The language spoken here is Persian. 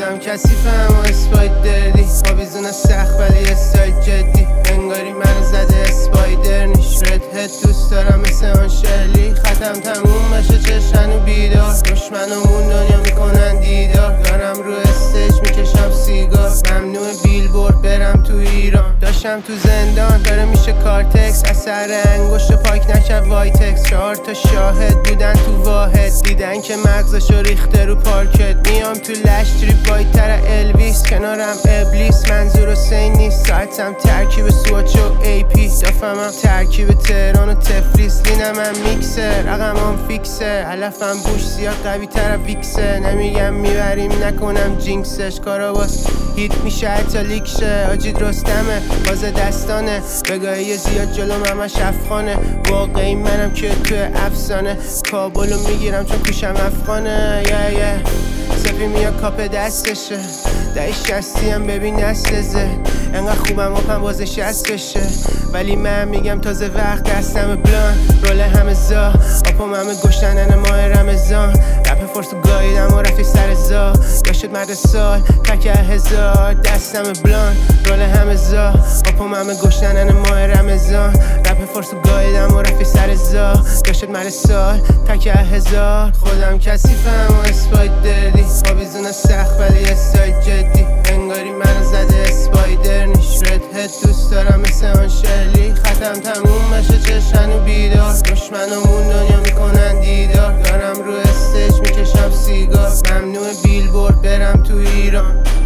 خودم کثیفم و اسپایدردی آویزون سخت ولی استایل جدی انگاری منو زده اسپایدر نیش رد هد دوست دارم مثل آن شلی ختم تموم بشه چشن و بیدار دشمنمون دنیا میکنن دیدار دارم رو استیج میکشم سیگار ممنوع بیلبورد برم تو ایران داشتم تو زندان داره میشه کارتکس اثر انگشت پاک نکرد وایتکس 4 تا شاهد بودن تو واحد دیدن که مغزشو ریخته رو پارکت میام تو لش تریپ وایتر الویس کنارم ابلیس منظور حسین نیست ساعتم ترکیب سوچ و ای پی دفمم ترکیب تهران و تفلیس لینم هم میکسه رقمم فیکسه علفم بوش زیاد قوی تر ویکسه نمیگم میبریم نکنم جینکسش کارا باز هیت میشه حتی لیکشه آجید رستمه باز دستانه بگاهی زیاد جلوم همش افغانه واقعی منم که تو افسانه کابلو میگیرم چون کوشم افغانه سپی میاد کاپ دستشه دهی 60 هم ببین نسلزه انقدر خوبم اپم بازه 60 بشه ولی من میگم تازه وقت دستم بلان رول همه زا اپم همه گشتنن ماه رمضان رپ فرسو گاییدم و رفی سر زا یا شد مرد سال تکه هزار دستم بلان رول همه زا اپم همه گشتنن ماه رمضان رپ فرسو گاییدم و رفی سر زا یا شد مرد سال تکه هزار خودم کثیفم و اسپایدردی آویزون سخت ولی استایل جدی انگاری منو زده اسپایدر نیش رد هد دوست دارم مثل آن شلی ختم تموم بشه چشن و بیدار دشمنمون دنیا میکنن دیدار دارم رو استیج میکشم سیگار ممنوع بیلبورد برم تو ایران